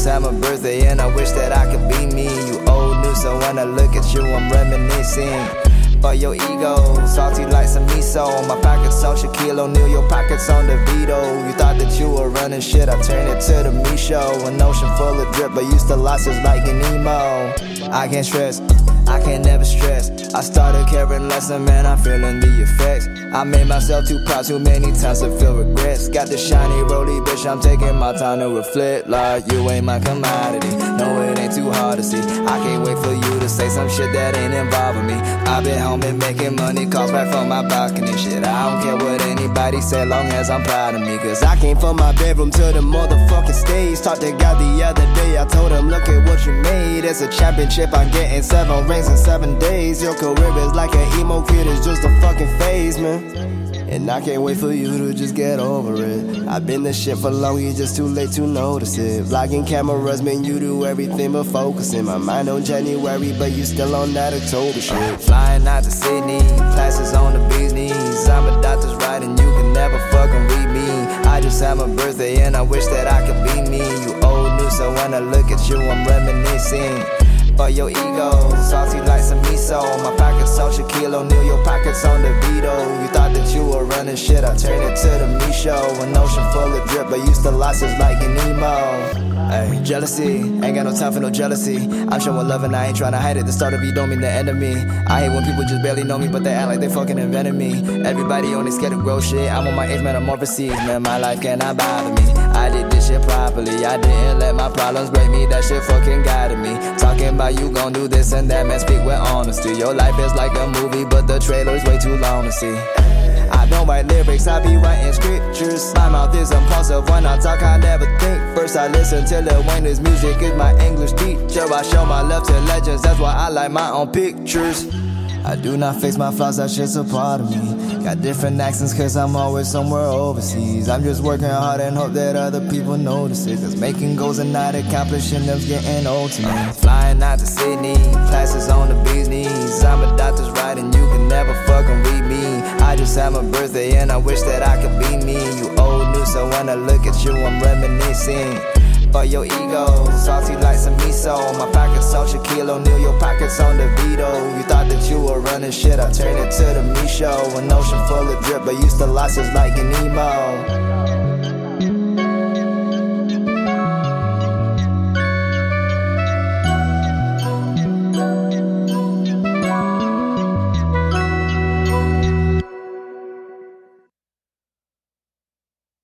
just had my birthday and I wish that I could be me. You old news, so when I look at you, I'm reminiscing. For your ego, salty like some miso. My pockets on Shaquille O'Neal, your pockets on DeVito. You thought that you were running shit, I turned it to the me show. An ocean full of drip, but used to losses like an emo. I can't stress, I can't never stress. I started caring less and man, I'm feeling the effects. I made myself too proud too many times to feel regrets. Got the shiny rolly bitch, I'm taking my time to reflect. Like you ain't my commodity, no it ain't too hard to see. I can't wait for you to say some shit that ain't involving me. I've been home and making money, calls back from my balcony. Shit, I don't care what anybody say, long as I'm proud of me. Cause I came from my bedroom to the motherfucking stage. Talked to God the other day, I told him look at what you made. It's a championship, I'm getting 7 rings in 7 days. Your career is like an emo kid, it's just a fucking phase, man. And I can't wait for you to just get over it. I've been this shit for long, you're just too late to notice it. Vlogging cameras, man, you do everything but focusing. My mind on January, but you still on that October shit. Flying out to Sydney, classes on the bee's knees. I'm a doctor's right and you can never fucking read me. I just had my birthday and I wish that I could be me. You old news, so when I look at you, I'm reminiscing. For your ego, salty like some miso. My pockets on Shaquille O'Neal, your pockets on DeVito. You thought that you were running shit, I turned it to the me show. An ocean full of drip, but used to losses like an emo. Ay, jealousy, ain't got no time for no jealousy. I'm showing love and I ain't trying to hide it. The start of you don't mean the end of me. I hate when people just barely know me, but they act like they fucking invented me. Everybody only scared to grow shit. I'm on my age metamorphosis, man, my life cannot bother me. I did this shit properly, I didn't let my problems break me. That shit fucking guided me. Talking about you gon' do this and that, man, speak with honesty. Your life is like a movie, but the trailer's way too long to see. I don't write lyrics, I be writing scriptures. My mouth is impulsive, when I talk I never think. First I listen to Lil Wayne's music is my English teacher. I show my love to legends, that's why I like my own pictures. I do not face my flaws, that shit's a part of me. Got different accents cause I'm always somewhere overseas. I'm just working hard and hope that other people notice it. Cause making goals and not accomplishing them's getting old to me. Flying out to Sydney, classes on the bee's knees. I'm a doctor's right and you can never fucking read me. I just had my birthday and I wish that I could be me. You old news, so when I look at you, I'm reminiscing. For your ego, salty like some miso. My pockets on Shaquille O'Neal, your pockets on DeVito. You thought that you were running shit, I turned it to the me show. An ocean full of drip, but used to losses like an emo.